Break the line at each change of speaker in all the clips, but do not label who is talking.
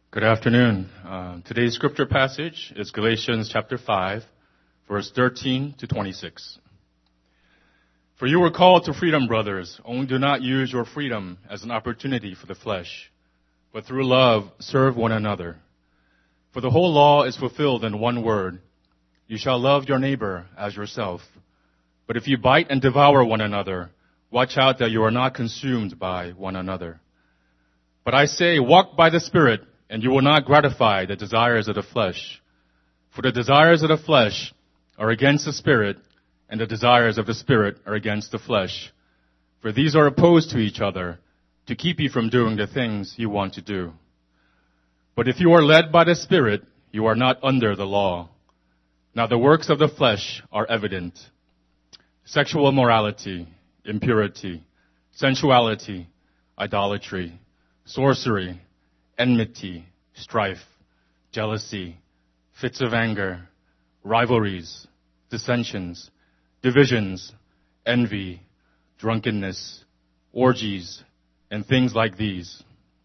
Good afternoon. Today's scripture passage is Galatians chapter 5, verse 13 to 26. For you were called to freedom, brothers, only do not use your freedom as an opportunity for the flesh, but through love serve one another. For the whole law is fulfilled in one word: you shall love your neighbor as yourself. But if you bite and devour one another, watch out that you are not consumed by one another. But I say, walk by the Spirit, and you will not gratify the desires of the flesh. For the desires of the flesh are against the Spirit, and the desires of the Spirit are against the flesh. For these are opposed to each other, to keep you from doing the things you want to do. But if you are led by the Spirit, you are not under the law. Now the works of the flesh are evident: sexual immorality, impurity, sensuality, idolatry, sorcery, enmity, strife, jealousy, fits of anger, rivalries, dissensions, divisions, envy, drunkenness, orgies, and things like these.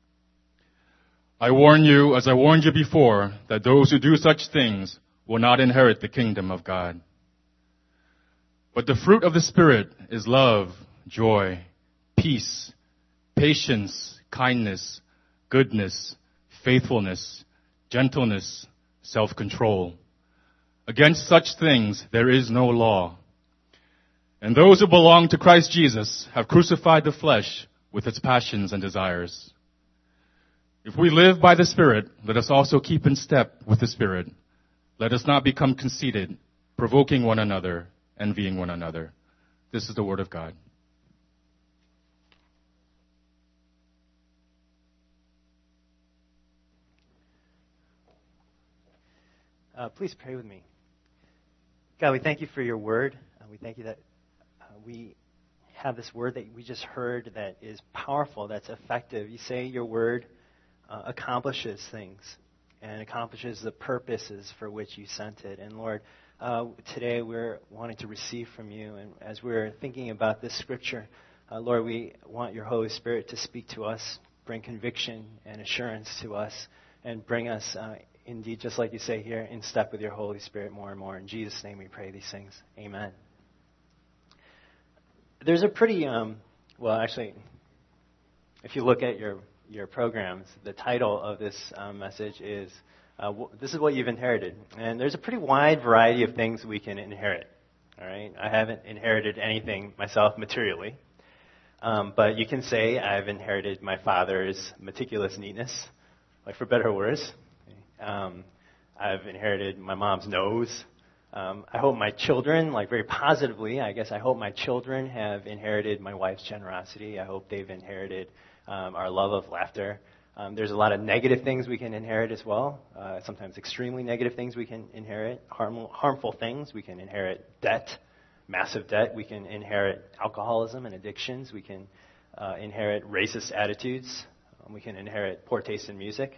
I warn you, as I warned you before, that those who do such things will not inherit the kingdom of God. But the fruit of the Spirit is love, joy, peace, patience, kindness, goodness, faithfulness, gentleness, self-control. Against such things there is no law. And those who belong to Christ Jesus have crucified the flesh with its passions and desires. If we live by the Spirit, let us also keep in step with the Spirit. Let us not become conceited, provoking one another, envying one another. This is the word of God.
Please pray with me. God, we thank you for your word. We thank you that we have this word that we just heard that is powerful, that's effective. You say your word accomplishes things and accomplishes the purposes for which you sent it. And Lord, today we're wanting to receive from you. And as we're thinking about this scripture, Lord, we want your Holy Spirit to speak to us, bring conviction and assurance to us, and bring us indeed, just like you say here, in step with your Holy Spirit more and more. In Jesus' name we pray these things. Amen. There's a pretty, actually, if you look at your programs, the title of this message is, this is what you've inherited. And there's a pretty wide variety of things we can inherit. All right, I haven't inherited anything myself materially. But you can say I've inherited my father's meticulous neatness, like for better or worse. I've inherited my mom's nose. I hope my children, like very positively, I hope my children have inherited my wife's generosity. I hope they've inherited our love of laughter. There's a lot of negative things we can inherit as well. Sometimes extremely negative things we can inherit. Harmful things. We can inherit debt, massive debt. We can inherit alcoholism and addictions. We can inherit racist attitudes. We can inherit poor taste in music.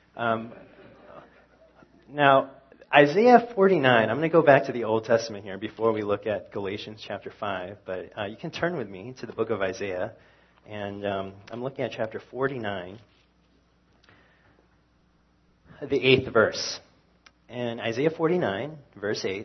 Now, Isaiah 49, I'm going to go back to the Old Testament here before we look at Galatians chapter 5, but you can turn with me to the book of Isaiah, and I'm looking at chapter 49, the 8th verse. And Isaiah 49, verse 8,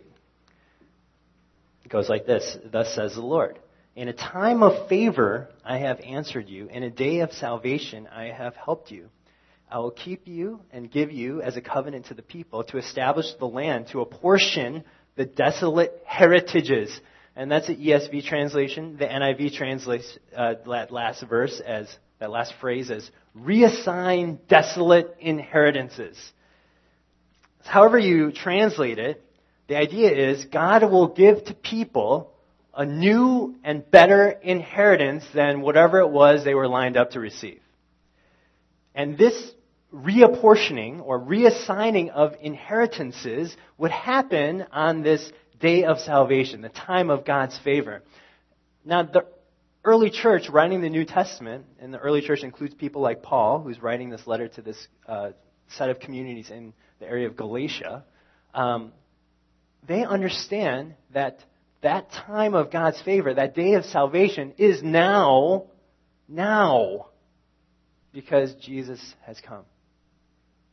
goes like this: Thus says the Lord, in a time of favor I have answered you, in a day of salvation I have helped you. I will keep you and give you as a covenant to the people, to establish the land, to apportion the desolate heritages. And that's the ESV translation. The NIV translates that last phrase as reassign desolate inheritances. However you translate it, the idea is God will give to people a new and better inheritance than whatever it was they were lined up to receive. And this reapportioning or reassigning of inheritances would happen on this day of salvation, the time of God's favor. Now, the early church writing the New Testament, and the early church includes people like Paul, who's writing this letter to this set of communities in the area of Galatia, they understand that time of God's favor, that day of salvation, is now, because Jesus has come.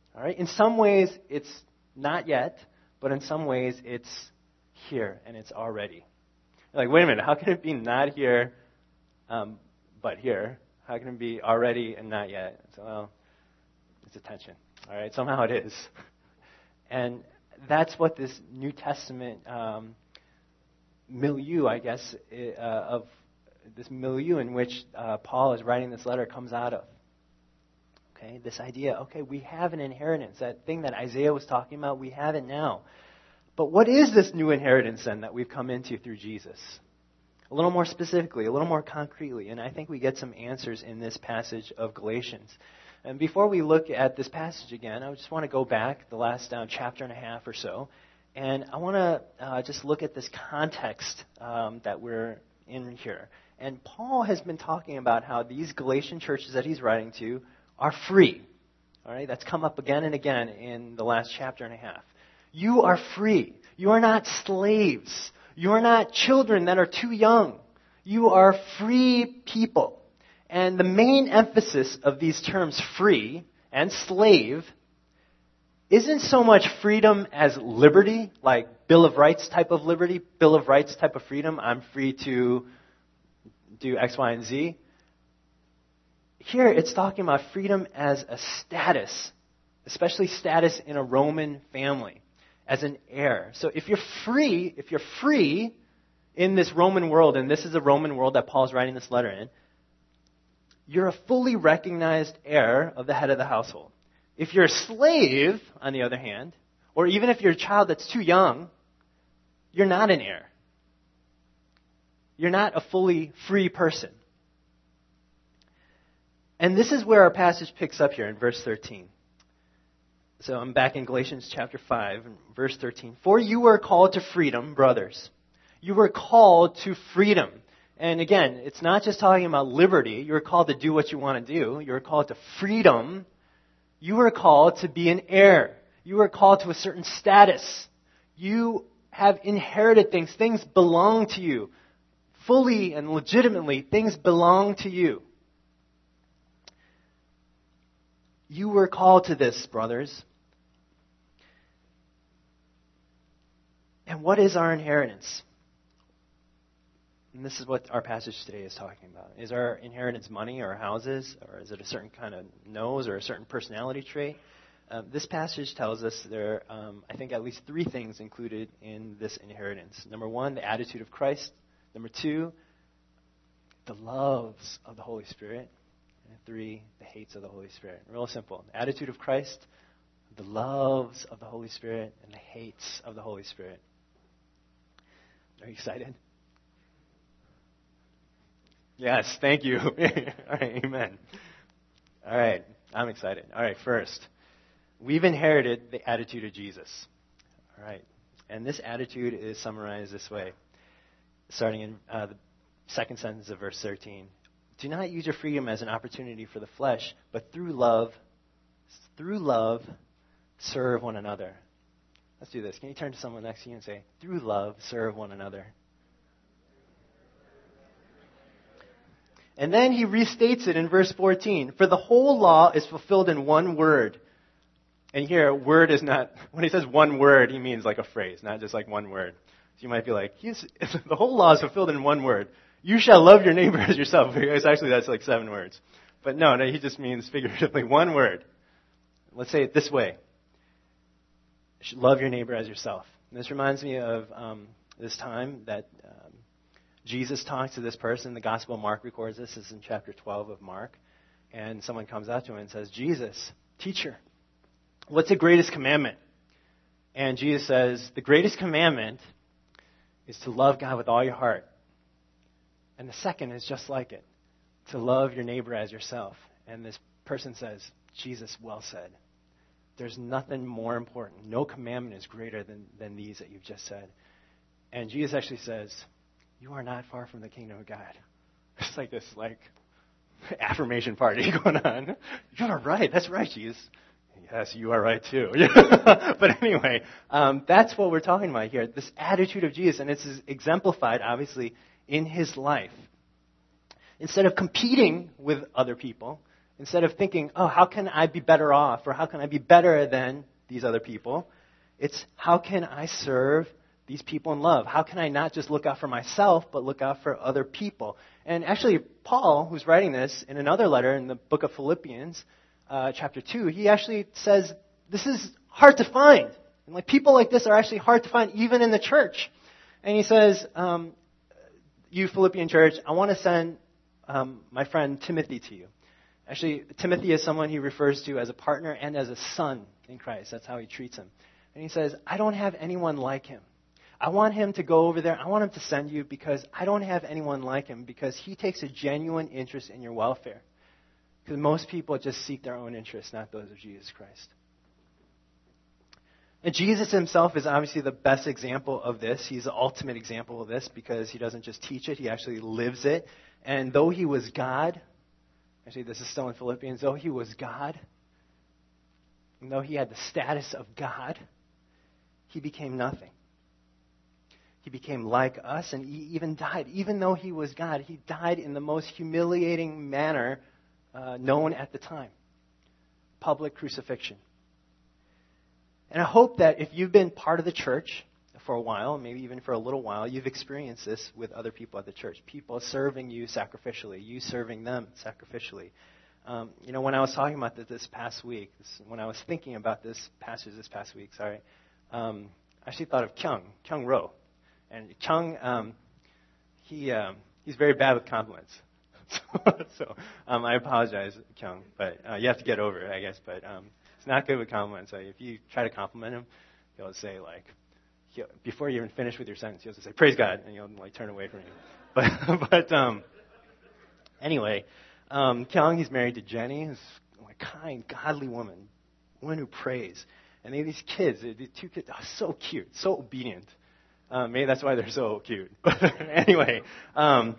All right? In some ways, it's not yet, but in some ways, it's here and it's already. You're like, wait a minute, how can it be not here, but here? How can it be already and not yet? So, well, it's a tension. All right? Somehow it is. And that's what this New Testament milieu, I guess, of this milieu in which Paul is writing this letter comes out of. Okay, this idea, okay, we have an inheritance. That thing that Isaiah was talking about, we have it now. But what is this new inheritance then that we've come into through Jesus? A little more specifically, a little more concretely, and I think we get some answers in this passage of Galatians. And before we look at this passage again, I just want to go back the last chapter and a half or so, and I want to just look at this context that we're in here. And Paul has been talking about how these Galatian churches that he's writing to are free. All right, that's come up again and again in the last chapter and a half. You are free. You are not slaves. You are not children that are too young. You are free people. And the main emphasis of these terms free and slave isn't so much freedom as liberty, like Bill of Rights type of liberty, Bill of Rights type of freedom. I'm free to do X, Y, and Z. Here it's talking about freedom as a status, especially status in a Roman family, as an heir. So if you're free in this Roman world, and this is a Roman world that Paul's writing this letter in, you're a fully recognized heir of the head of the household. If you're a slave, on the other hand, or even if you're a child that's too young, you're not an heir. You're not a fully free person. And this is where our passage picks up here in verse 13. So I'm back in Galatians chapter 5, verse 13. For you were called to freedom, brothers. You were called to freedom. And again, it's not just talking about liberty. You're called to do what you want to do. You're called to freedom. You were called to be an heir. You were called to a certain status. You have inherited things. Things belong to you. Fully and legitimately, things belong to you. You were called to this, brothers. And what is our inheritance? And this is what our passage today is talking about. Is our inheritance money or houses? Or is it a certain kind of nose or a certain personality trait? This passage tells us there are, I think, at least three things included in this inheritance. Number one, the attitude of Christ. Number two, the loves of the Holy Spirit. And three, the hates of the Holy Spirit. Real simple. The attitude of Christ, the loves of the Holy Spirit, and the hates of the Holy Spirit. Are you excited? Yes, thank you. All right, amen. All right, I'm excited. All right, first, we've inherited the attitude of Jesus. All right, and this attitude is summarized this way, starting in the second sentence of verse 13. Do not use your freedom as an opportunity for the flesh, but through love, serve one another. Let's do this. Can you turn to someone next to you and say, through love, serve one another? And then he restates it in verse 14. For the whole law is fulfilled in one word. And here, word is not, when he says one word, he means like a phrase, not just like one word. So you might be like, the whole law is fulfilled in one word. You shall love your neighbor as yourself. Actually, that's like 7 words. But no, he just means figuratively one word. Let's say it this way. You should love your neighbor as yourself. And this reminds me of this time that Jesus talks to this person. The Gospel of Mark records this. This is in chapter 12 of Mark. And someone comes up to him and says, Jesus, teacher, what's the greatest commandment? And Jesus says, the greatest commandment is to love God with all your heart. And the second is just like it, to love your neighbor as yourself. And this person says, Jesus, well said. There's nothing more important. No commandment is greater than these that you've just said. And Jesus actually says, you are not far from the kingdom of God. It's like this affirmation party going on. You are right. That's right, Jesus. Yes, you are right too. But anyway, that's what we're talking about here. This attitude of Jesus, and it's exemplified, obviously, in his life. Instead of competing with other people, Instead of thinking, oh, how can I be better off, or how can I be better than these other people? It's how can I serve these people in love? How can I not just look out for myself, but look out for other people? And actually, Paul, who's writing this in another letter in the book of Philippians, chapter 2, he actually says this is hard to find. And like people like this are actually hard to find even in the church. And he says, you Philippian church, I want to send my friend Timothy to you. Actually, Timothy is someone he refers to as a partner and as a son in Christ. That's how he treats him. And he says, I don't have anyone like him. I want him to go over there. I want him to send you because I don't have anyone like him, because he takes a genuine interest in your welfare. Because most people just seek their own interests, not those of Jesus Christ. And Jesus himself is obviously the best example of this. He's the ultimate example of this because he doesn't just teach it, he actually lives it. And though he was God, actually this is still in Philippians, though he was God, and though he had the status of God, he became nothing. He became like us, and he even died. Even though he was God, he died in the most humiliating manner known at the time. Public crucifixion. And I hope that if you've been part of the church for a while, maybe even for a little while, you've experienced this with other people at the church. People serving you sacrificially, you serving them sacrificially. When I was talking about this past week, when I was thinking about this passage this past week, I actually thought of Kyung Ro. And Kyung, he's very bad with compliments. so I apologize, Kyung, but you have to get over it, I guess. But it's not good with compliments. If you try to compliment him, he'll say, before you even finish with your sentence, he'll just say, praise God, and you'll turn away from you. But anyway, Kyung, he's married to Jenny, who's a kind, godly woman who prays. And they have these kids, the two kids, are so cute, so obedient. Maybe that's why they're so cute. But anyway, Kyung,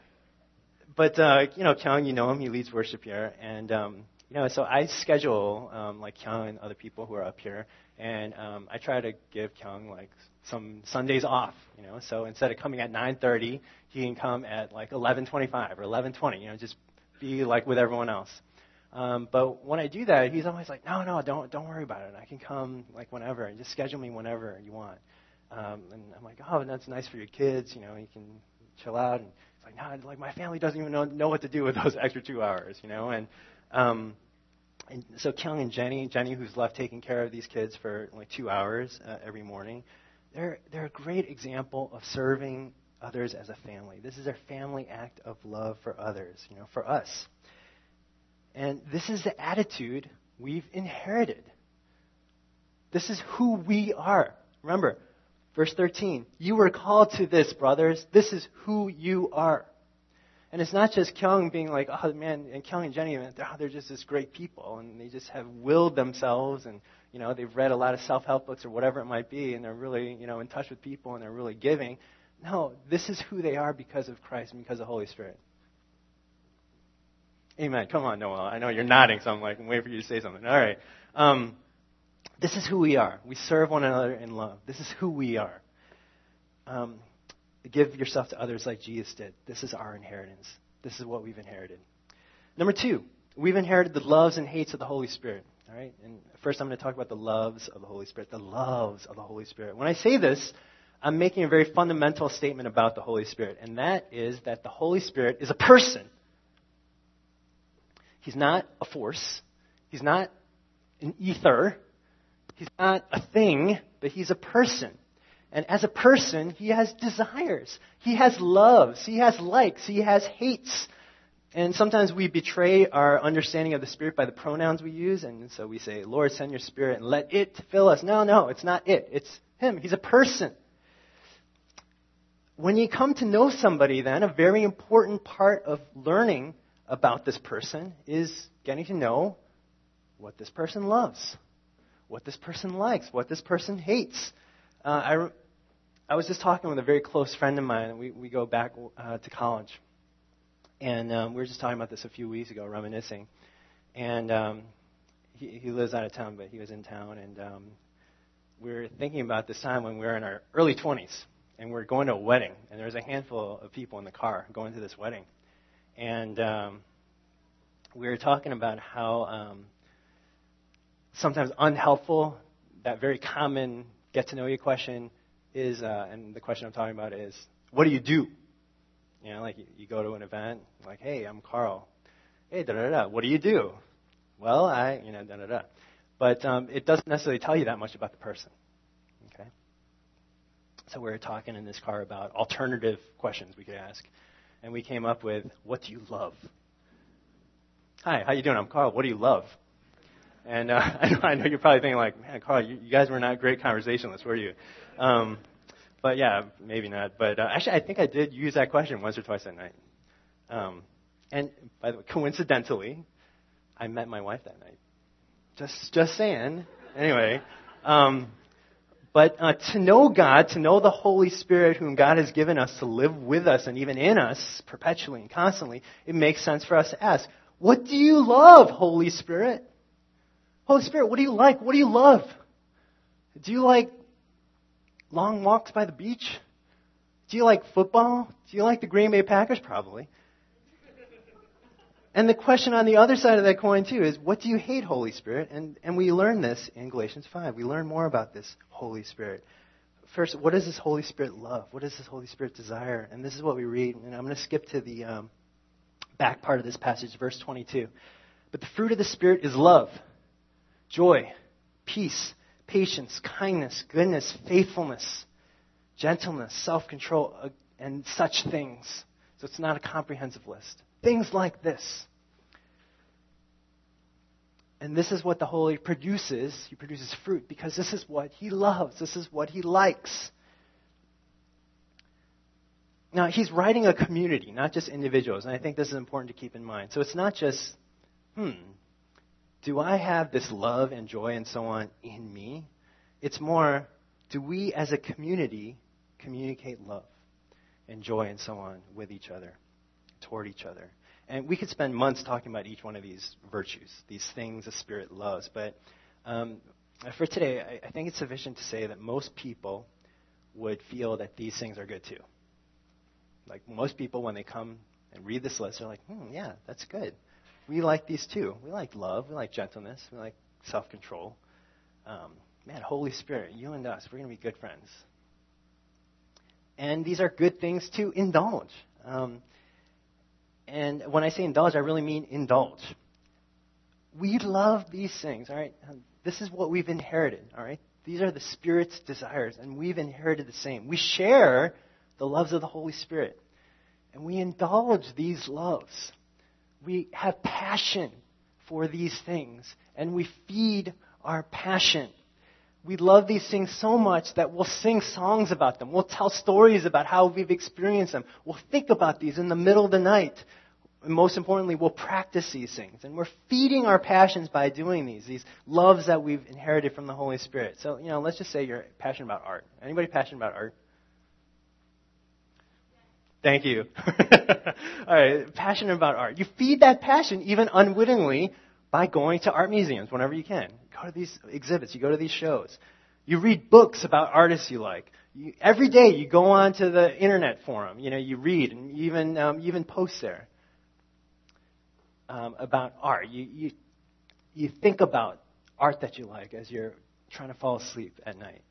you know him, he leads worship here. And, so I schedule, Kyung and other people who are up here. And I try to give Kyung, some Sundays off, So instead of coming at 9:30, he can come at, 11:25 or 11:20, just be, with everyone else. But when I do that, he's always like, no, don't worry about it. I can come, whenever, and just schedule me whenever you want. And I'm like, oh, that's nice for your kids, you can chill out. And it's like, no, my family doesn't even know what to do with those extra 2 hours, And so Kyung and Jenny, who's left taking care of these kids for 2 hours every morning, they're a great example of serving others as a family. This is their family act of love for others, for us. And this is the attitude we've inherited. This is who we are. Remember, verse 13, you were called to this, brothers. This is who you are. And it's not just Kyung being like, oh, man, and Kyung and Jenny, they're just this great people, and they just have willed themselves, and, they've read a lot of self-help books or whatever it might be, and they're really, in touch with people, and they're really giving. No, this is who they are because of Christ and because of the Holy Spirit. Amen. Come on, Noel. I know you're nodding, so I'm waiting for you to say something. All right. This is who we are. We serve one another in love. This is who we are. Give yourself to others like Jesus did. This is our inheritance. This is what we've inherited. Number 2, we've inherited the loves and hates of the Holy Spirit. All right. And first, I'm going to talk about the loves of the Holy Spirit. The loves of the Holy Spirit. When I say this, I'm making a very fundamental statement about the Holy Spirit, and that is that the Holy Spirit is a person. He's not a force. He's not an ether. He's not a thing, but he's a person. And as a person, he has desires. He has loves. He has likes. He has hates. And sometimes we betray our understanding of the Spirit by the pronouns we use. And so we say, Lord, send your Spirit and let it fill us. No, it's not it. It's him. He's a person. When you come to know somebody, then, a very important part of learning about this person is getting to know what this person loves, what this person likes, what this person hates. I was just talking with a very close friend of mine. We go back to college. And we were just talking about this a few weeks ago, reminiscing. And he lives out of town, but he was in town. And we were thinking about this time when we were in our early 20s. And we were going to a wedding. And there was a handful of people in the car going to this wedding. And we were talking about how sometimes unhelpful, that very common get-to-know-you question is, and the question I'm talking about is, what do you do? You know, like you go to an event, like, hey, I'm Carl. Hey, da-da-da, what do you do? Well, da-da-da. But it doesn't necessarily tell you that much about the person. Okay? So we were talking in this car about alternative questions we could ask. And we came up with, what do you love? Hi, how you doing? I'm Carl. What do you love? And I know you're probably thinking like, man, Carl, you guys were not great conversationalists, were you? But yeah, maybe not. But actually, I think I did use that question once or twice that night. And by the way, coincidentally, I met my wife that night. Just saying. Anyway, but to know God, to know the Holy Spirit whom God has given us to live with us and even in us perpetually and constantly, it makes sense for us to ask, what do you love, Holy Spirit? Holy Spirit, what do you like? What do you love? Do you like long walks by the beach? Do you like football? Do you like the Green Bay Packers? Probably. And the question on the other side of that coin, too, is what do you hate, Holy Spirit? And we learn this in Galatians 5. We learn more about this Holy Spirit. First, what does this Holy Spirit love? What does this Holy Spirit desire? And this is what we read. And I'm going to skip to the back part of this passage, verse 22. But the fruit of the Spirit is love, joy, peace, patience, kindness, goodness, faithfulness, gentleness, self-control, and such things. So it's not a comprehensive list. Things like this. And this is what the Holy produces. He produces fruit because this is what He loves. This is what He likes. Now, He's writing a community, not just individuals. And I think this is important to keep in mind. So it's not just, do I have this love and joy and so on in me? It's more, do we as a community communicate love and joy and so on with each other, toward each other? And we could spend months talking about each one of these virtues, these things the Spirit loves. But for today, I think it's sufficient to say that most people would feel that these things are good too. Like most people, when they come and read this list, they're like, yeah, that's good. We like these too. We like love. We like gentleness. We like self-control. Man, Holy Spirit, you and us, we're going to be good friends. And these are good things to indulge. And when I say indulge, I really mean indulge. We love these things, all right? This is what we've inherited, all right? These are the Spirit's desires, and we've inherited the same. We share the loves of the Holy Spirit, and we indulge these loves. We have passion for these things, and we feed our passion. We love these things so much that we'll sing songs about them. We'll tell stories about how we've experienced them. We'll think about these in the middle of the night. And most importantly, we'll practice these things. And we're feeding our passions by doing these loves that we've inherited from the Holy Spirit. So, let's just say you're passionate about art. Anybody passionate about art? Thank you. All right, passionate about art. You feed that passion even unwittingly by going to art museums whenever you can. You go to these exhibits. You go to these shows. You read books about artists you like. Every day you go on to the internet forum. You read and you even post there about art. You think about art that you like as you're trying to fall asleep at night.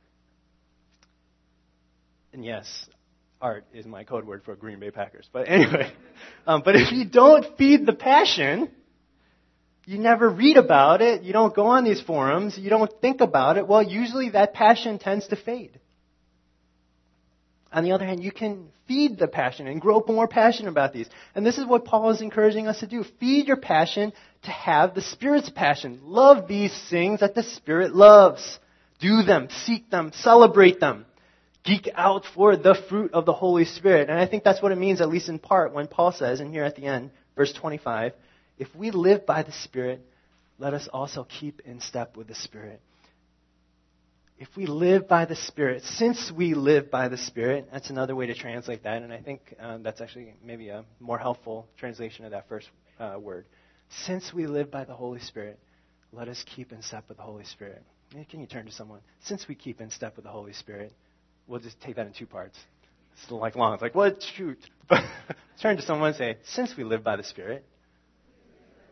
And yes, art is my code word for Green Bay Packers. But anyway, but if you don't feed the passion, you never read about it, you don't go on these forums, you don't think about it, well, usually that passion tends to fade. On the other hand, you can feed the passion and grow more passion about these. And this is what Paul is encouraging us to do. Feed your passion to have the Spirit's passion. Love these things that the Spirit loves. Do them, seek them, celebrate them. Geek out for the fruit of the Holy Spirit. And I think that's what it means, at least in part, when Paul says, and here at the end, verse 25, if we live by the Spirit, let us also keep in step with the Spirit. If we live by the Spirit, since we live by the Spirit, that's another way to translate that, and I think that's actually maybe a more helpful translation of that first word. Since we live by the Holy Spirit, let us keep in step with the Holy Spirit. Can you turn to someone? Since we keep in step with the Holy Spirit, we'll just take that in two parts. It's like long. It's like, what? Shoot. But turn to someone and say, since we live by the Spirit,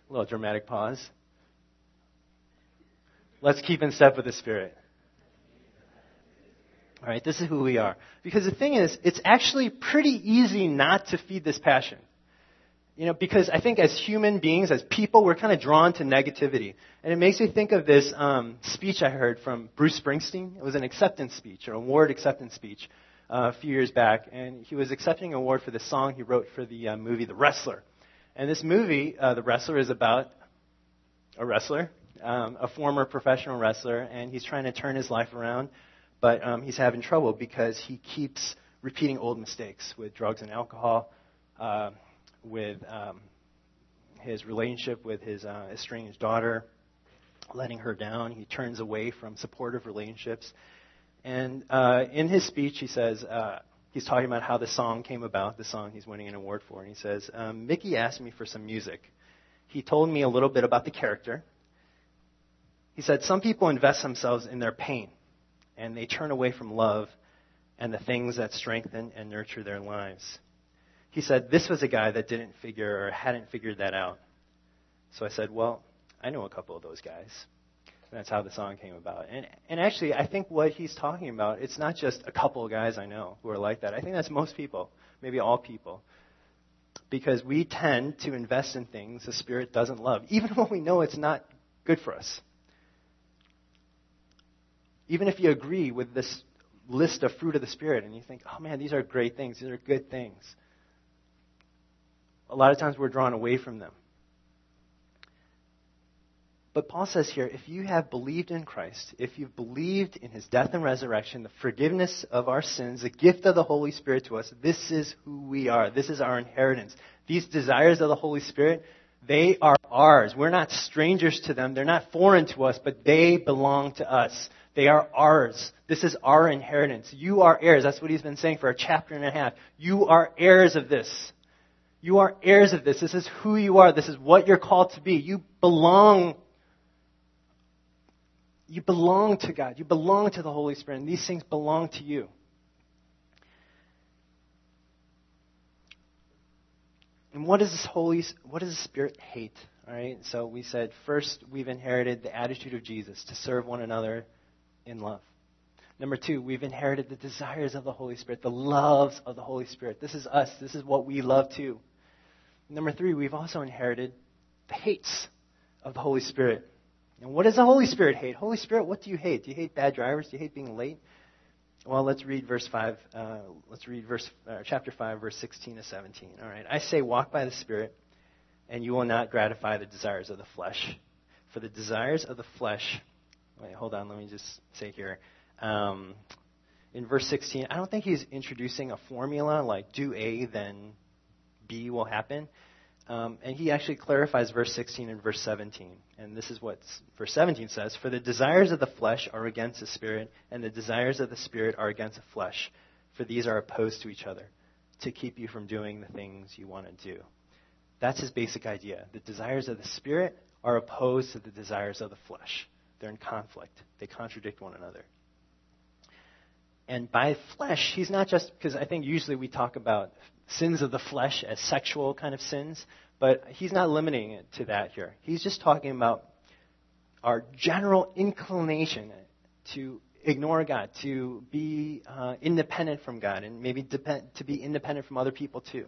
A little dramatic pause. Let's keep in step with the Spirit. All right, this is who we are. Because the thing is, it's actually pretty easy not to feed this passion. Because I think as human beings, as people, we're kind of drawn to negativity. And it makes me think of this speech I heard from Bruce Springsteen. It was an acceptance speech, or award acceptance speech, a few years back. And he was accepting an award for the song he wrote for the movie The Wrestler. And this movie, The Wrestler, is about a wrestler, a former professional wrestler, and he's trying to turn his life around. But he's having trouble because he keeps repeating old mistakes with drugs and alcohol, with his relationship with his estranged daughter, letting her down. He turns away from supportive relationships. And in his speech, he says, he's talking about how the song came about, the song he's winning an award for. And he says, Mickey asked me for some music. He told me a little bit about the character. He said, some people invest themselves in their pain, and they turn away from love and the things that strengthen and nurture their lives. He said, this was a guy that didn't figure or hadn't figured that out. So I said, well, I know a couple of those guys. And that's how the song came about. And actually, I think what he's talking about, it's not just a couple of guys I know who are like that. I think that's most people, maybe all people. Because we tend to invest in things the Spirit doesn't love, even when we know it's not good for us. Even if you agree with this list of fruit of the Spirit and you think, oh man, these are great things, these are good things. A lot of times we're drawn away from them. But Paul says here, if you have believed in Christ, if you've believed in His death and resurrection, the forgiveness of our sins, the gift of the Holy Spirit to us, this is who we are. This is our inheritance. These desires of the Holy Spirit, they are ours. We're not strangers to them. They're not foreign to us, but they belong to us. They are ours. This is our inheritance. You are heirs. That's what he's been saying for a chapter and a half. You are heirs of this. You are heirs of this. This is who you are. This is what you're called to be. You belong to God. You belong to the Holy Spirit, and these things belong to you. And what does the Spirit hate? All right. So we said first we've inherited the attitude of Jesus to serve one another in love. Number two, we've inherited the desires of the Holy Spirit, the loves of the Holy Spirit. This is us. This is what we love too. Number three, we've also inherited the hates of the Holy Spirit. And what does the Holy Spirit hate? Holy Spirit, what do you hate? Do you hate bad drivers? Do you hate being late? Well, let's read verse 5. Chapter 5, verse 16 to 17. All right. I say, walk by the Spirit, and you will not gratify the desires of the flesh. For the desires of the flesh. Wait, hold on. Let me just say here. In verse 16, I don't think he's introducing a formula like do A, then B will happen. And he actually clarifies verse 16 and verse 17. And this is what verse 17 says. For the desires of the flesh are against the Spirit, and the desires of the Spirit are against the flesh. For these are opposed to each other, to keep you from doing the things you want to do. That's his basic idea. The desires of the Spirit are opposed to the desires of the flesh. They're in conflict. They contradict one another. And by flesh, he's not just, because I think usually we talk about sins of the flesh as sexual kind of sins, but he's not limiting it to that here. He's just talking about our general inclination to ignore God, to be independent from God, and maybe to be independent from other people too.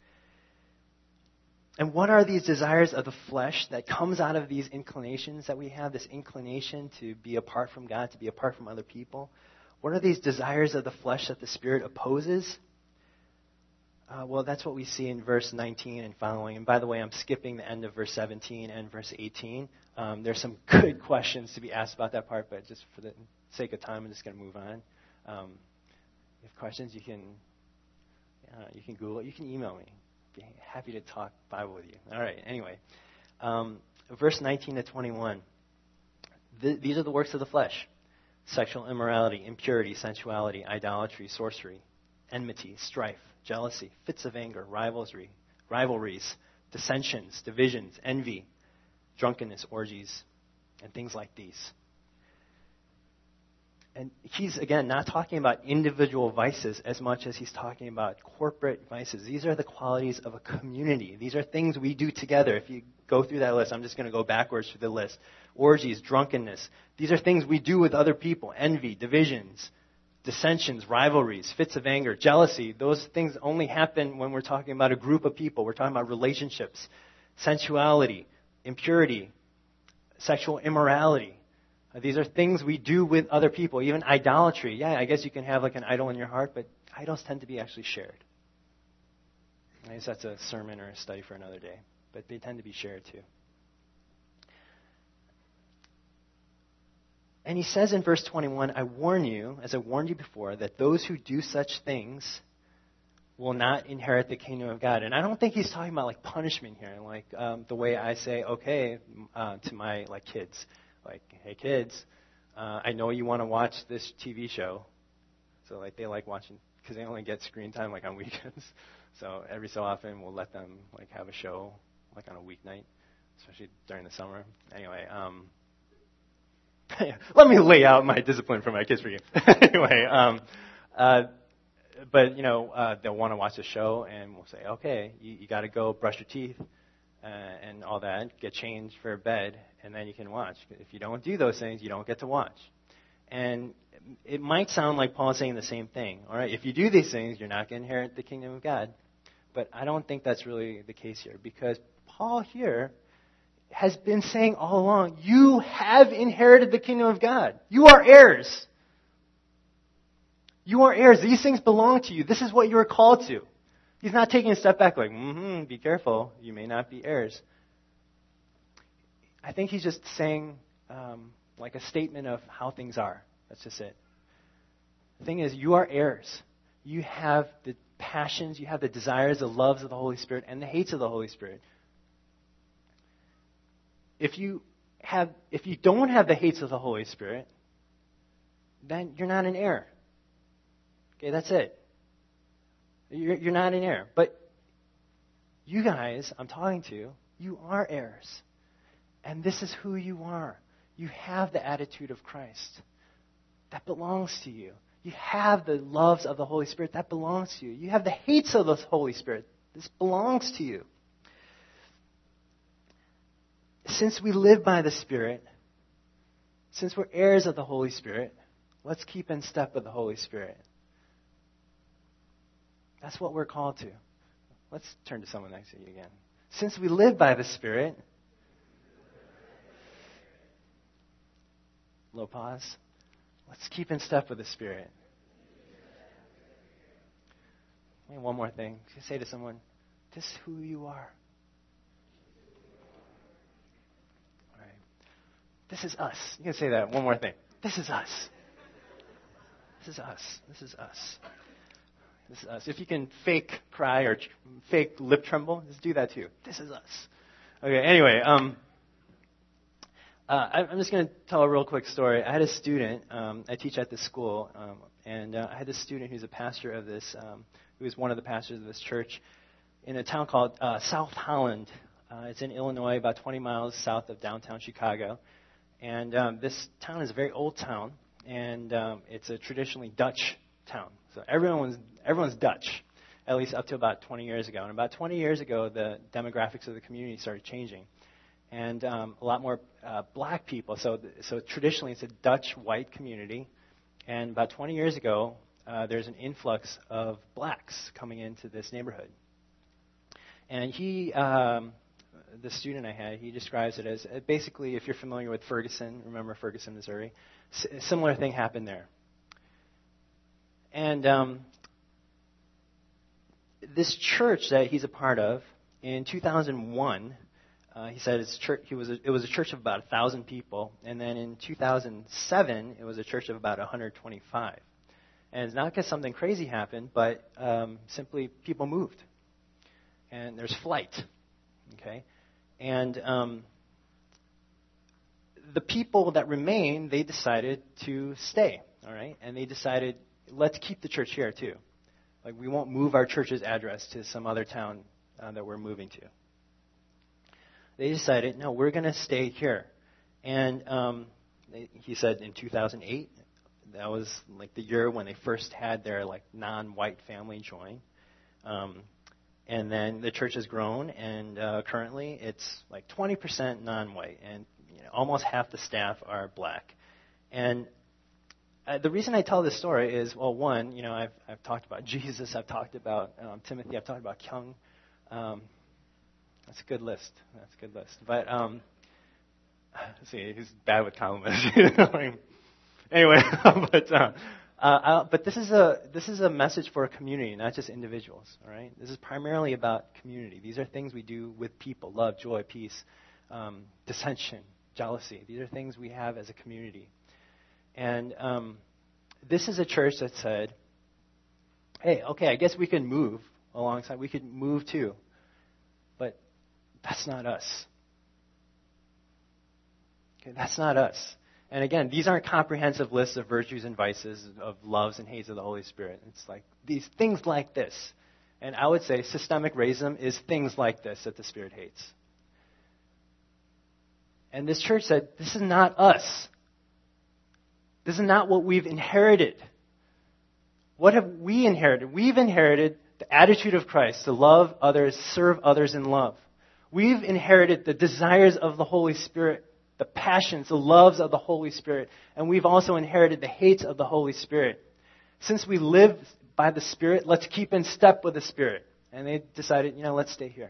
And what are these desires of the flesh that comes out of these inclinations that we have, this inclination to be apart from God, to be apart from other people? What are these desires of the flesh that the Spirit opposes? Well, that's what we see in verse 19 and following. And by the way, I'm skipping the end of verse 17 and verse 18. There's some good questions to be asked about that part, but just for the sake of time, I'm just going to move on. If you have questions, you can Google it. You can email me. Be happy to talk Bible with you. All right, anyway. Verse 19 to 21. These are the works of the flesh. Sexual immorality, impurity, sensuality, idolatry, sorcery, enmity, strife, jealousy, fits of anger, rivalries, dissensions, divisions, envy, drunkenness, orgies, and things like these. And he's, again, not talking about individual vices as much as he's talking about corporate vices. These are the qualities of a community. These are things we do together. If you go through that list, I'm just going to go backwards through the list. Orgies, drunkenness. These are things we do with other people. Envy, divisions, dissensions, rivalries, fits of anger, jealousy. Those things only happen when we're talking about a group of people. We're talking about relationships, sensuality, impurity, sexual immorality. These are things we do with other people. Even idolatry. Yeah, I guess you can have like an idol in your heart, but idols tend to be actually shared. I guess that's a sermon or a study for another day. But they tend to be shared too. And he says in verse 21, I warn you, as I warned you before, that those who do such things will not inherit the kingdom of God. And I don't think he's talking about like punishment here, like the way I say okay to my like kids. Like, hey kids, I know you want to watch this TV show. So like they like watching, because they only get screen time like on weekends. So every so often we'll let them like have a show like on a weeknight, especially during the summer. Anyway, let me lay out my discipline for my kids for you. Anyway, but you know, they'll want to watch the show, and we'll say, okay, you got to go brush your teeth and all that, get changed for bed, and then you can watch. If you don't do those things, you don't get to watch. And it might sound like Paul saying the same thing. All right, if you do these things, you're not going to inherit the kingdom of God. But I don't think that's really the case here, because Paul here has been saying all along, you have inherited the kingdom of God. You are heirs. You are heirs. These things belong to you. This is what you are called to. He's not taking a step back like, be careful. You may not be heirs. I think he's just saying like a statement of how things are. That's just it. The thing is, you are heirs. You have the passions, you have the desires, the loves of the Holy Spirit, and the hates of the Holy Spirit. If you don't have the hates of the Holy Spirit, then you're not an heir. Okay, that's it. You're not an heir. But you guys I'm talking to, you are heirs. And this is who you are. You have the attitude of Christ. That belongs to you. You have the loves of the Holy Spirit. That belongs to you. You have the hates of the Holy Spirit. This belongs to you. Since we live by the Spirit, since we're heirs of the Holy Spirit, let's keep in step with the Holy Spirit. That's what we're called to. Let's turn to someone next to you again. Since we live by the Spirit, low pause. Let's keep in step with the Spirit. And one more thing. Say to someone, this is who you are. All right. This is us. You can say that. One more thing. This is us. This is us. This is us. This is us. If you can fake cry or fake lip tremble, just do that too. This is us. Okay, anyway, I'm just going to tell a real quick story. I had a student, I teach at this school, and I had this student who's a pastor of this, who is one of the pastors of this church in a town called South Holland. It's in Illinois, about 20 miles south of downtown Chicago. And this town is a very old town, and it's a traditionally Dutch town. So everyone's Dutch, at least up to about 20 years ago. And about 20 years ago, the demographics of the community started changing. And a lot more black people. So traditionally, it's a Dutch white community. And about 20 years ago, there's an influx of blacks coming into this neighborhood. And he, the student I had, he describes it as basically, if you're familiar with Ferguson, remember Ferguson, Missouri, a similar thing happened there. And this church that he's a part of, in 2001, he said it was a church of about 1,000 people, and then in 2007, it was a church of about 125. And it's not because something crazy happened, but simply people moved. And there's flight, okay? And the people that remained, they decided to stay, all right? And they decided, let's keep the church here too. Like, we won't move our church's address to some other town that we're moving to. They decided, no, we're going to stay here. And he said in 2008, that was like the year when they first had their like non-white family join. And then the church has grown, and currently it's like 20% non-white, and almost half the staff are black. And the reason I tell this story is, well, one, I've talked about Jesus, I've talked about Timothy, I've talked about Kyung. That's a good list. But see, he's bad with compliments. Anyway, but this is a message for a community, not just individuals. All right, this is primarily about community. These are things we do with people: love, joy, peace, dissension, jealousy. These are things we have as a community. And this is a church that said, "Hey, okay, I guess we can move alongside. We could move too, but that's not us. Okay, that's not us." And again, these aren't comprehensive lists of virtues and vices, of loves and hates of the Holy Spirit. It's like these things like this. And I would say systemic racism is things like this that the Spirit hates. And this church said, this is not us. This is not what we've inherited. What have we inherited? We've inherited the attitude of Christ, to love others, serve others in love. We've inherited the desires of the Holy Spirit, the passions, the loves of the Holy Spirit. And we've also inherited the hates of the Holy Spirit. Since we live by the Spirit, let's keep in step with the Spirit. And they decided, let's stay here.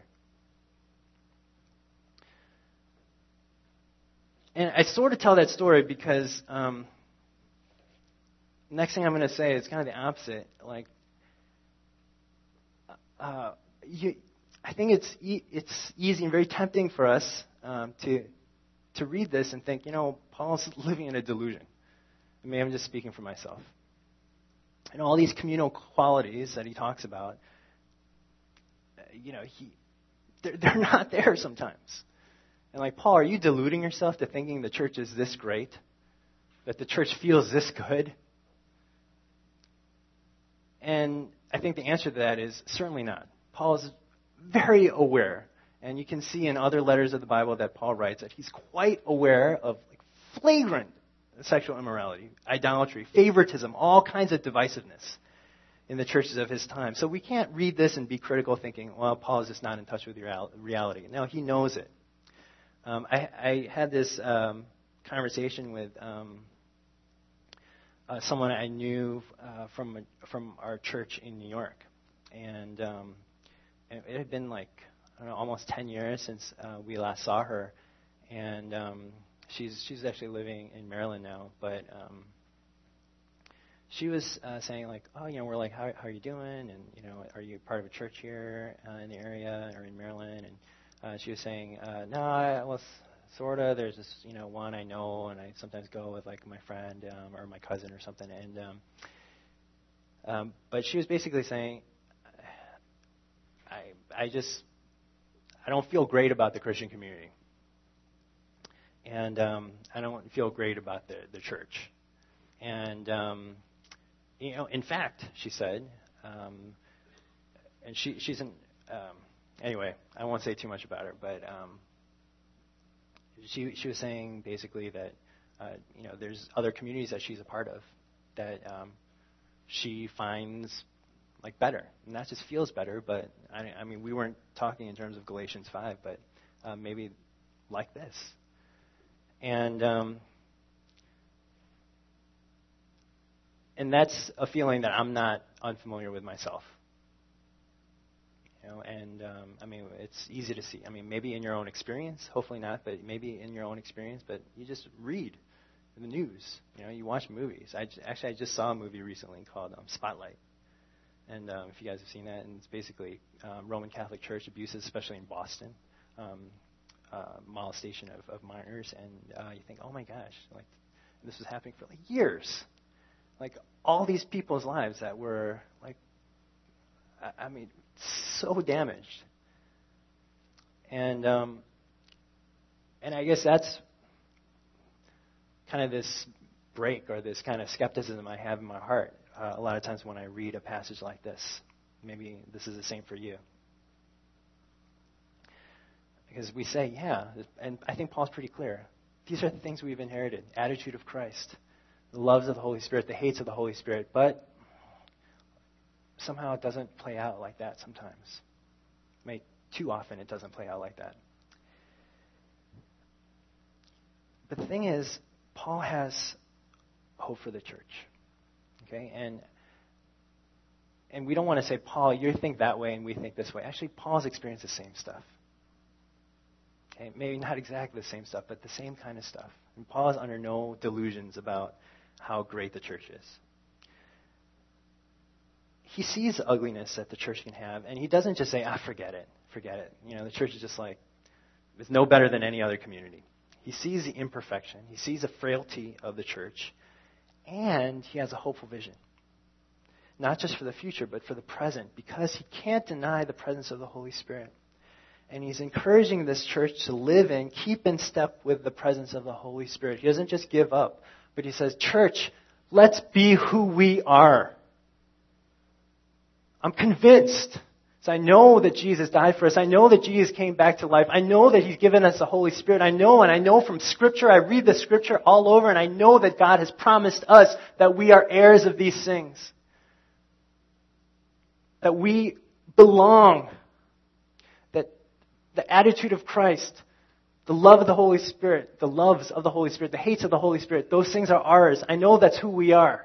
And I sort of tell that story because next thing I'm going to say is kind of the opposite. Like, I think it's easy and very tempting for us to read this and think, Paul's living in a delusion. I mean, I'm just speaking for myself. And all these communal qualities that he talks about, they're not there sometimes. And like, Paul, are you deluding yourself to thinking the church is this great? That the church feels this good? And I think the answer to that is certainly not. Paul is very aware, and you can see in other letters of the Bible that Paul writes that he's quite aware of flagrant sexual immorality, idolatry, favoritism, all kinds of divisiveness in the churches of his time. So we can't read this and be critical thinking, well, Paul is just not in touch with reality. No, he knows it. I had this conversation with someone I knew from our church in New York. And it had been almost 10 years since we last saw her. And she's actually living in Maryland now. But she was saying we're like, how are you doing? And, are you part of a church here in the area or in Maryland? And she was saying, no, sort of. There's this, one I know, and I sometimes go with my friend or my cousin or something. And but she was basically saying, I don't feel great about the Christian community, and I don't feel great about the church. And in fact, she said, and she's an anyway, I won't say too much about her, but she was saying basically that there's other communities that she's a part of that she finds better, and not just feels better, but I mean we weren't talking in terms of Galatians 5, but maybe like this, and that's a feeling that I'm not unfamiliar with myself. And I mean, it's easy to see. I mean, maybe in your own experience, hopefully not, but maybe in your own experience. But you just read the news. You watch movies. I just saw a movie recently called Spotlight. And if you guys have seen that, and it's basically Roman Catholic Church abuses, especially in Boston, molestation of minors. And you think, oh my gosh, this was happening for years. All these people's lives that were I mean, so damaged. And I guess that's kind of this break or this kind of skepticism I have in my heart a lot of times when I read a passage like this. Maybe this is the same for you. Because we say, yeah, and I think Paul's pretty clear. These are the things we've inherited. Attitude of Christ, the loves of the Holy Spirit, the hates of the Holy Spirit. But somehow it doesn't play out like that sometimes. Too often it doesn't play out like that. But the thing is, Paul has hope for the church. Okay? And we don't want to say, Paul, you think that way and we think this way. Actually, Paul's experienced the same stuff. Okay? Maybe not exactly the same stuff, but the same kind of stuff. And Paul is under no delusions about how great the church is. He sees the ugliness that the church can have, and he doesn't just say, forget it. The church is just like, it's no better than any other community. He sees the imperfection. He sees the frailty of the church, and he has a hopeful vision. Not just for the future, but for the present, because he can't deny the presence of the Holy Spirit. And he's encouraging this church to live in, keep in step with the presence of the Holy Spirit. He doesn't just give up, but he says, church, let's be who we are. I'm convinced. So I know that Jesus died for us. I know that Jesus came back to life. I know that He's given us the Holy Spirit. I know from Scripture, I read the Scripture all over, and I know that God has promised us that we are heirs of these things. That we belong. That the attitude of Christ, the love of the Holy Spirit, the loves of the Holy Spirit, the hates of the Holy Spirit, those things are ours. I know that's who we are.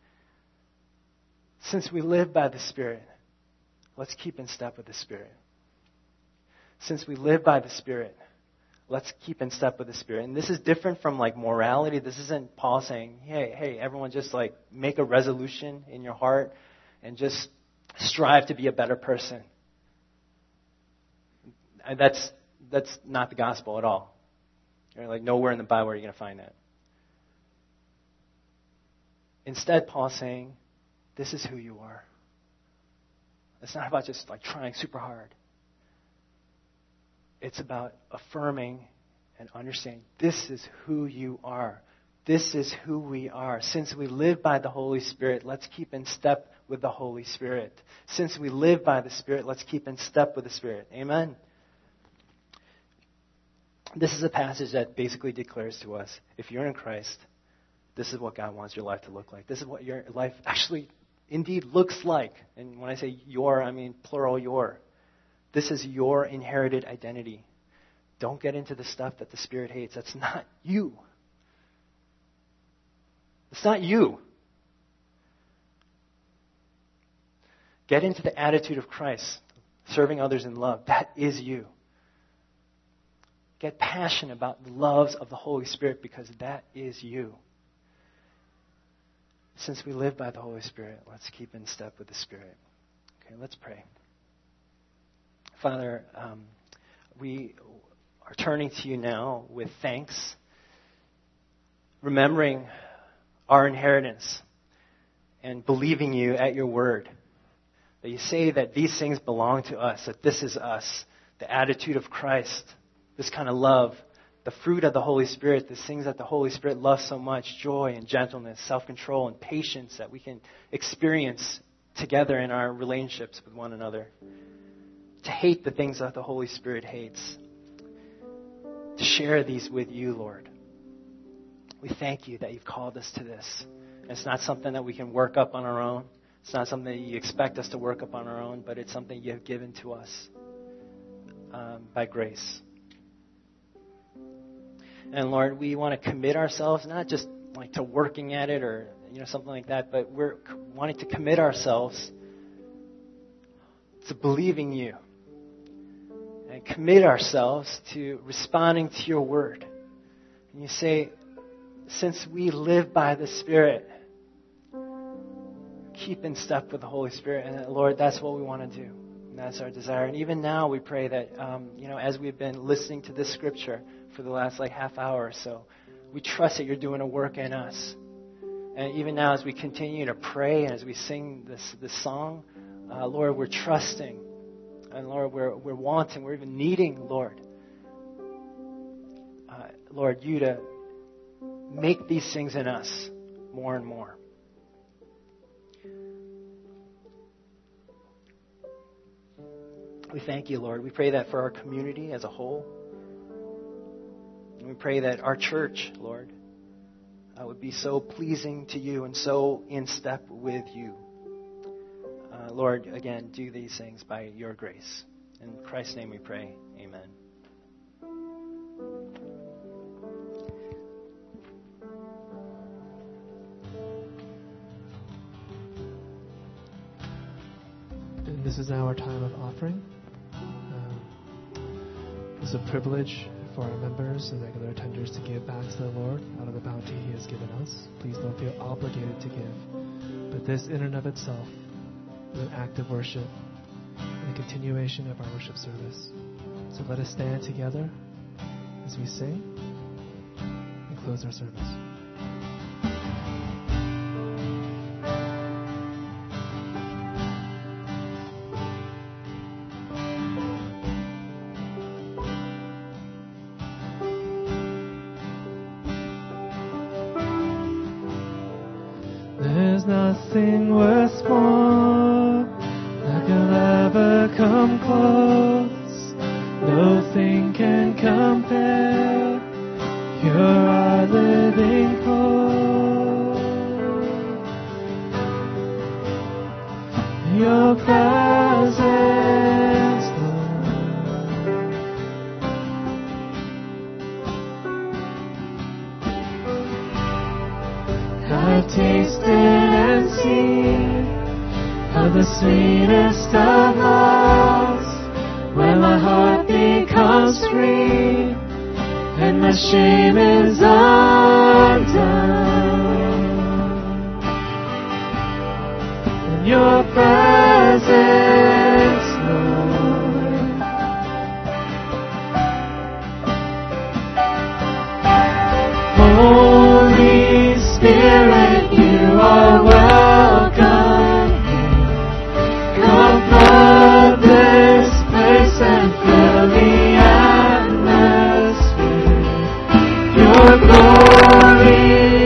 Since we live by the Spirit, let's keep in step with the Spirit. Since we live by the Spirit, let's keep in step with the Spirit. And this is different from like morality. This isn't Paul saying, hey, everyone just like make a resolution in your heart and just strive to be a better person. And that's not the gospel at all. Like nowhere in the Bible are you going to find that. Instead, Paul's saying, this is who you are. It's not about just like trying super hard. It's about affirming and understanding this is who you are. This is who we are. Since we live by the Holy Spirit, let's keep in step with the Holy Spirit. Since we live by the Spirit, let's keep in step with the Spirit. Amen? This is a passage that basically declares to us, if you're in Christ, this is what God wants your life to look like. This is what your life actually indeed looks like. And when I say your, I mean plural your. This is your inherited identity. Don't get into the stuff that the Spirit hates. That's not you. It's not you. Get into the attitude of Christ, serving others in love. That is you. Get passionate about the loves of the Holy Spirit because that is you. Since we live by the Holy Spirit, let's keep in step with the Spirit. Okay, let's pray. Father, we are turning to you now with thanks, remembering our inheritance and believing you at your word. That you say that these things belong to us, that this is us, the attitude of Christ, this kind of love, the fruit of the Holy Spirit, the things that the Holy Spirit loves so much, joy and gentleness, self-control and patience that we can experience together in our relationships with one another. To hate the things that the Holy Spirit hates. To share these with you, Lord. We thank you that you've called us to this. And it's not something that we can work up on our own. It's not something that you expect us to work up on our own, but it's something you have given to us by grace. And Lord, we want to commit ourselves, not just like to working at it or something like that, but we're wanting to commit ourselves to believing you and commit ourselves to responding to your word. And you say, since we live by the Spirit, keep in step with the Holy Spirit. And Lord, that's what we want to do. And that's our desire. And even now we pray that, as we've been listening to this scripture for the last half hour or so, we trust that you're doing a work in us. And even now as we continue to pray and as we sing this song, Lord, we're trusting. And Lord, we're wanting, we're even needing, Lord, Lord, you to make these things in us more and more. We thank you, Lord. We pray that for our community as a whole. And we pray that our church, Lord, would be so pleasing to you and so in step with you. Lord, again, do these things by your grace. In Christ's name we pray. Amen.
And this is now our time of offering. It's a privilege for our members and regular attenders to give back to the Lord out of the bounty He has given us. Please don't feel obligated to give. But this in and of itself is an act of worship and a continuation of our worship service. So let us stand together as we sing and close our service. There's nothing worth more that could ever come close. Nothing can compare. You're our living hope. Your presence, Lord. I've tasted and seen of the sweetest of loves, when my heart becomes free and my shame is undone. In your presence, Lord. Holy Spirit, you are welcome here. Come flood this place and fill the atmosphere. Your glory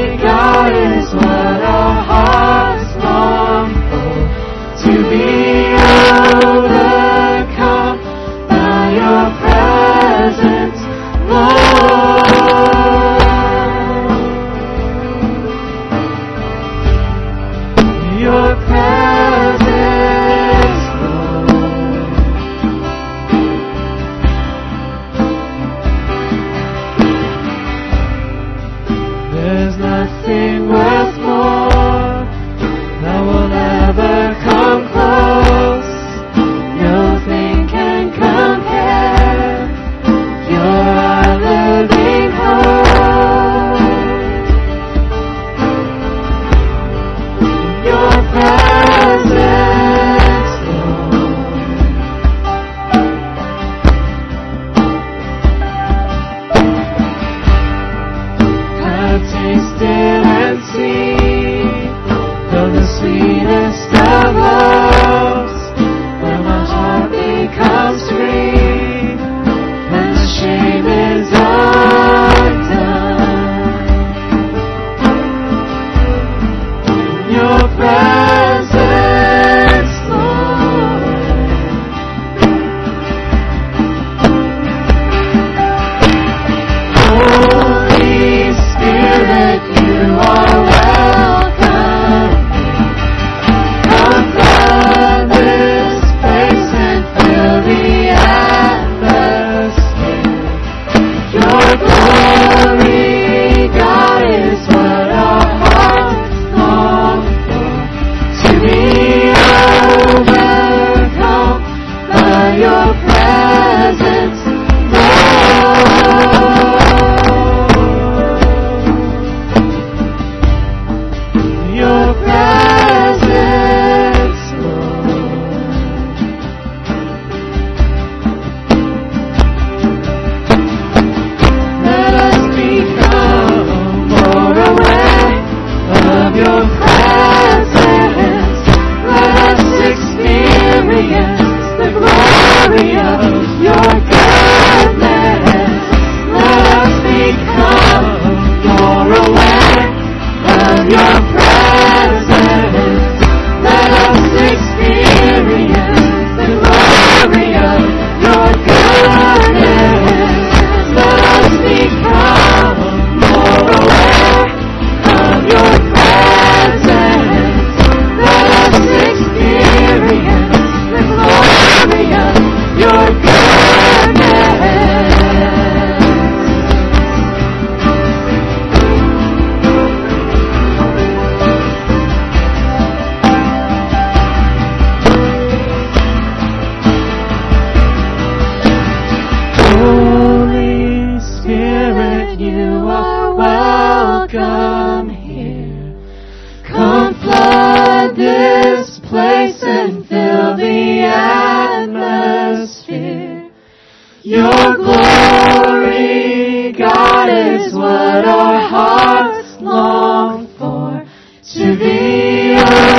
Your glory, God, is what our hearts long for, to be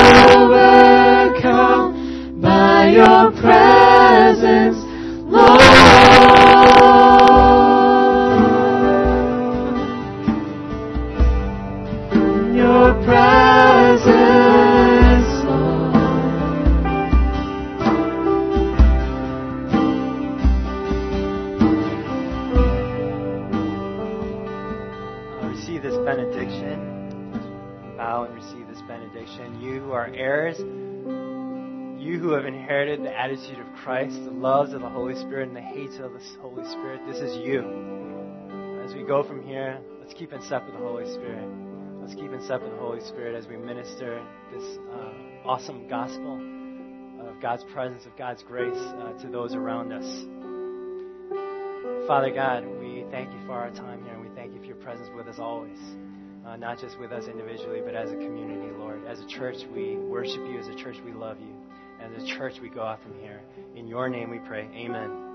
overcome by your presence, Lord. Your presence, Lord.
Receive this benediction. Bow and receive this benediction. You who are heirs, you who have inherited the attitude of Christ, the loves of the Holy Spirit and the hates of the Holy Spirit, this is you. As we go from here, let's keep in step with the Holy Spirit. Let's keep in step with the Holy Spirit as we minister this awesome gospel of God's presence, of God's grace to those around us. Father God, we thank you for our time here, and we thank you for your presence with us always. Not just with us individually, but as a community, Lord. As a church, we worship you. As a church, we love you. As a church, we go out from here. In your name we pray. Amen.